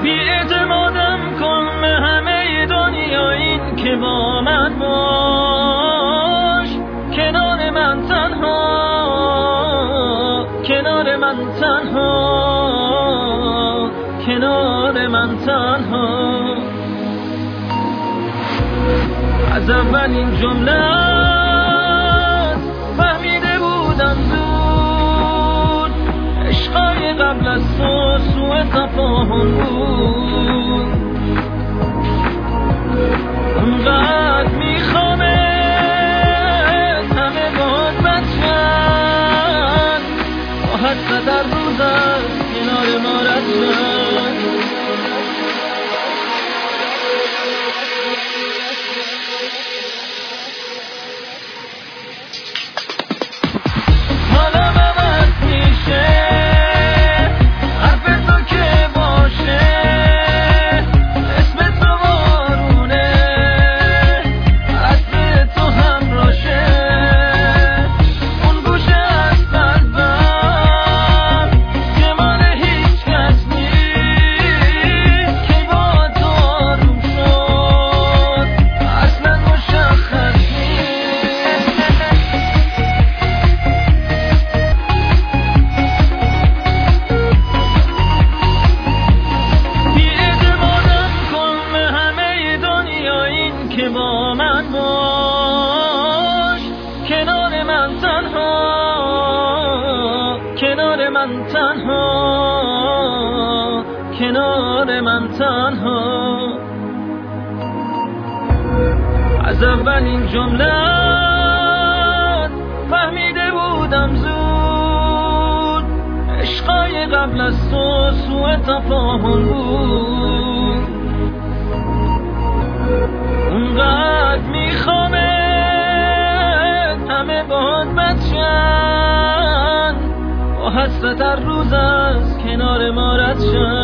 بی‌اعتمادم کن به همه دنیا، این که با من باش، کنار من تنها، کنار من تنها، کنار من تنها. از اولین جمله فهمیده بودم زود، عشقای قبل از تو سوء تفاهم بود. اونقدر میخوامت همه باهات بچن، با حسرت در روزم کنار ما رد شن. که با من باش، کنار من تنها، کنار من تنها، کنار من تنها. از اولین جمله فهمیده بودم زود، عشقای قبل از تو سوء تفاهم بود. اونقدر میخوامت همه باهات بچن، با حسرت هر روز از کنار ما رد شن.